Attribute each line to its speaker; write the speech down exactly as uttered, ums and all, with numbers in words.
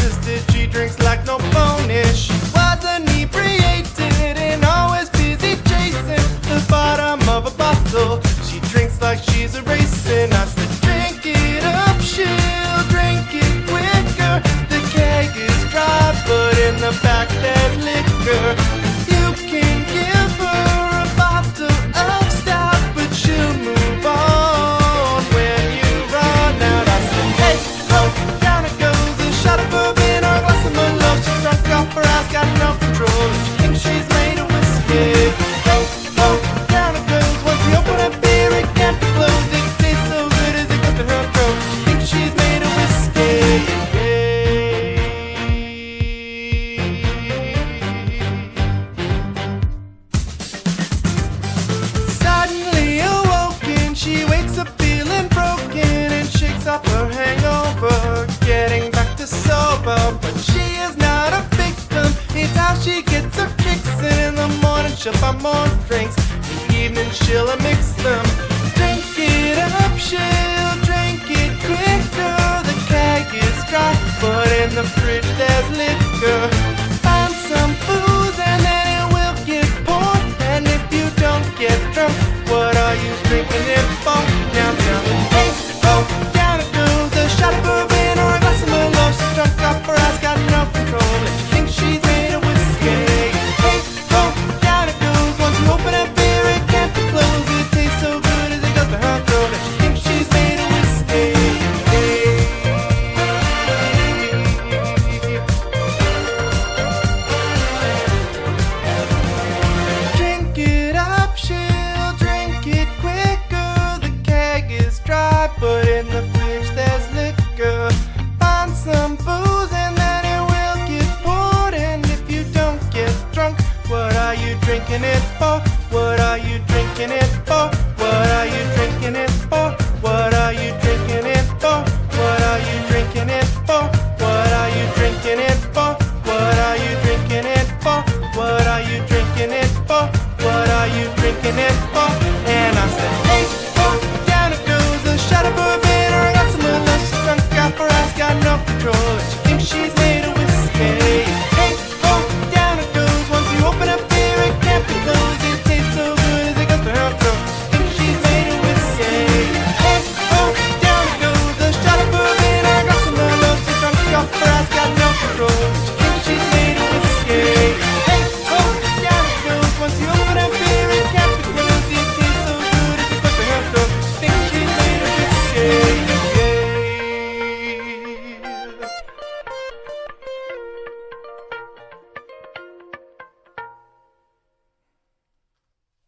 Speaker 1: insisted she drinks like no bonus. She was inebriated and always busy chasing the bottom of a bottle. She drinks like she's a racing. I said, drink it up, she'll drink it quicker. The keg is dry, but in the back there's liquor. You can give her a bottle of stout, but she'll move on when you run out. I said, hey, ho, down it goes. A shot of bourbon or a glass of Merlot. She's drunk off her ass, got no control. And she thinks she's made of whiskey. Hey, ho, down it goes. Once you open a beer, it can't be closed. It tastes so good as it goes to her throat. She thinks she's made of whiskey. Suddenly awoken, she wakes up feeling broken and shakes off her hangover, getting back to sober. But she is not a victim, it's how she gets her kicks. And in the morning she'll buy more drinks, in the evening she'll mix them. Drink it up, she'll drink it quicker. The keg is dry, but in the fridge there's liquor. Find some booze and then it will get poured. And if you don't get drunk, what are you drinking it for? Now tell me, hey, oh, down it goes. A shot of bourbon or a glass of Merlot. She's drunk off her ass, got no control, and she thinks she's made of whiskey. Hey, oh, down it goes. Once you open a beer, it can't be closed. It tastes so good as it goes to her throat, and she thinks she's made of whiskey. Drink it up, she'll drink it quicker. The keg is dry, but in the fridge there's liquor. Find some booze and then it will get poured. And if you don't get drunk, what are you drinking it for? What are you drinking it for? What are you drinking it for?